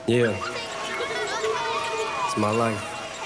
Yeah, it's my life.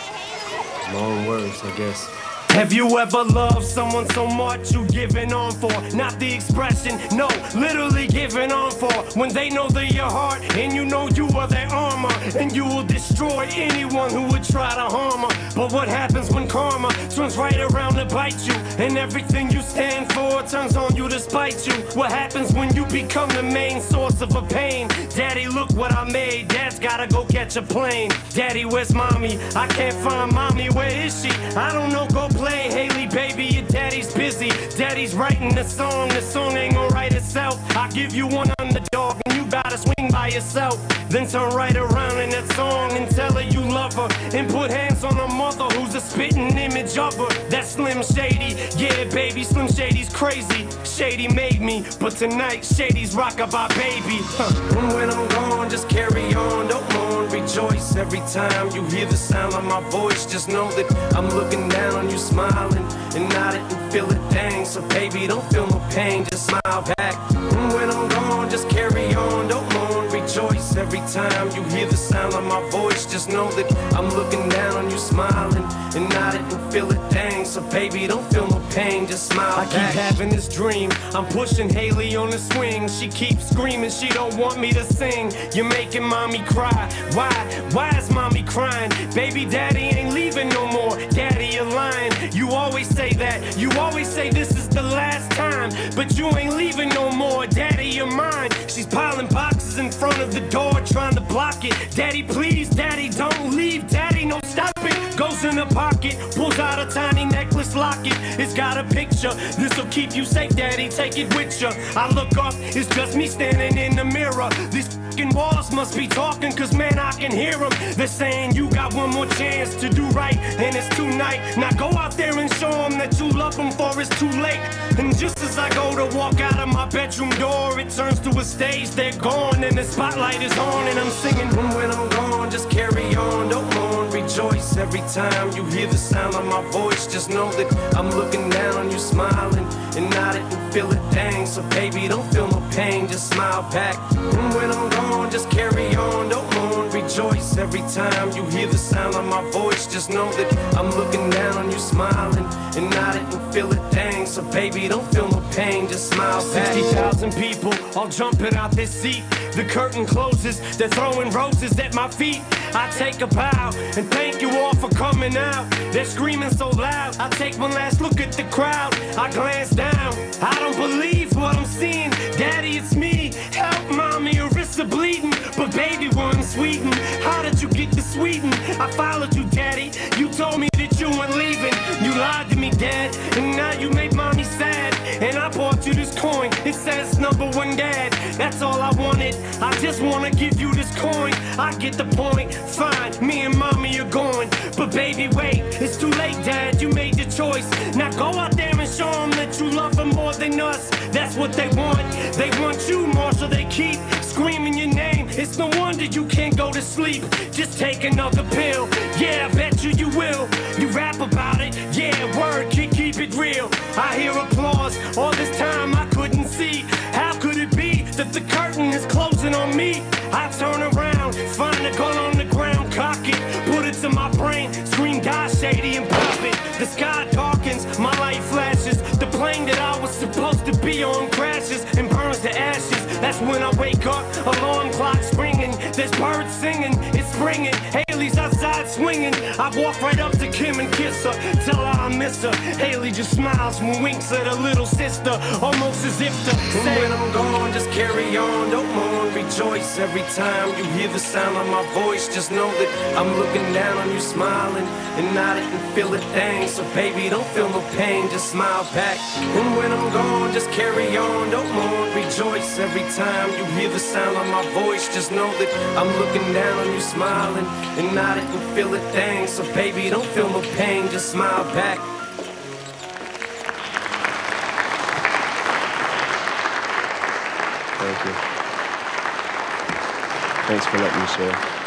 My own words, I guess. Have you ever loved someone so much you giving on for? Not the expression, no, literally giving on for. When they know they're your heart and you know you are their armor, and you will destroy anyone who would try to harm her. But what happens when karma turns right around to bite you, and everything you stand for turns on you to spite you? What happens when you become the main source of a pain? Daddy, look what I made. Dad's gotta go catch a plane. Daddy, where's mommy? I can't find mommy. Where is she? I don't know, go play. Haley, baby, your daddy's busy. Daddy's writing the song ain't gonna write itself. I give you one underdog and you gotta swing by yourself. Then turn right around in that song and tell her you love her, and put hands on her mother who's a spitting image of her. That's Slim Shady. Yeah, baby, Slim Shady's crazy. Shady made me, but tonight Shady's rockabye baby. And when I'm gone, just carry on, don't mourn, rejoice. Every time you hear the sound of my voice, just know that I'm looking down on you, smiling and nodding and feel it, dang. So baby, don't feel no pain, just smile back. And when I'm gone, just carry on, don't mourn, rejoice. Every time you hear the sound of my voice, just know that I'm looking down on you, smiling and nodding and feel it, dang. So baby, don't feel no pain, just smile back. I keep having this dream, I'm pushing Haley on the swing. She keeps screaming, she don't want me to sing. You're making mommy cry. Why is mommy crying? Baby, daddy ain't leaving no more. Daddy, you're lying. You always say that, you always say this is the last time, but you ain't leaving no more. Daddy, you're mine. She's piling boxes in front of the door, trying to block it. Daddy, please, daddy, don't leave. Daddy, no, stop it. Goes in the pocket, pulls out a tiny necklace locket. It's got a picture, this'll keep you safe, daddy, take it with you. I look up, it's just me standing in the mirror. These fucking walls must be talking, cause man, I can hear them. They're saying you got one more chance to do right, and it's tonight. Now go out there and show them that you love them, for it's too late. And just as I go to walk out of my bedroom door, it turns to a stage, they're gone, and the spotlight is on, and I'm singing. And when I'm gone, just carry on, don't mourn, rejoice. Every time you hear the sound of my voice, just know that I'm looking down on you, smiling and nodding and feel it, dang. So baby, don't feel no pain, just smile back. And when I'm gone, just carry on, don't mourn, rejoice. Every time you hear the sound of my voice, just know that I'm looking down on you, smiling and nodding and feel it, dang. So baby, don't feel no pain, just smile back. 60,000 people all jumping out their seat. The curtain closes, they're throwing roses at my feet. I take a bow and thank you all for coming out. They're screaming so loud, I take one last look at the crowd. I glance down, I don't believe what I'm seeing. Daddy, it's me, help mommy, your wrists are bleeding. But baby, we're in Sweden, how did you get to Sweden? I followed you, daddy, you told me that you weren't leaving. You lied to me, dad, and now you made mommy sad. And I bought you this coin, it says #1 dad. That's all I wanted, I just wanna give you this coin. I get the point, fine, me and mommy are going. But baby, wait, it's too late, dad, you made your choice. Now go out there and show them that you love them more than us. That's what they want you more, so they keep screaming your name. It's no wonder you can't go to sleep, just take another pill. Yeah, I bet you will, you rap about it. Yeah, word, keep it real. I hear applause, all this time I couldn't see. How could it be that the curtain is closing on me? I turn around, find a gun on the ground, cock it, put it to my brain, scream die Shady and pop it. The sky darkens, my light flashes. The plane that I was supposed to be on crashes and burns to ashes. That's when I wake up, alarm clock's ringing. There's birds singing, it's springing. Haley's outside swinging. I walk right up to Kim and kiss her, tell her I miss her. Haley just smiles and winks at her little sister, almost as if to say, when I'm gone, just carry on, don't mourn, rejoice. Every time you hear the sound of my voice, just know that I'm looking down on you, smiling and nodding and feel it, dang. So baby, don't feel no pain, just smile back. And when I'm gone, just carry on, don't mourn, rejoice. Every time you hear the sound of my voice, just know that I'm looking down on you, smiling and nodding and feel it, dang. So baby, don't feel no pain, just smile back. Thank you. Thanks for letting me share.